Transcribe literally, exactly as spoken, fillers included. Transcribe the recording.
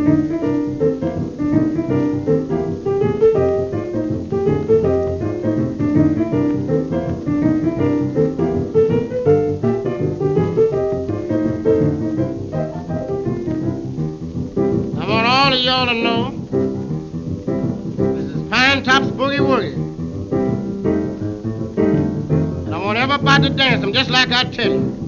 I want all of y'all to know this is Pine Top's Boogie Woogie. And I want everybody to dance them just like I tell you.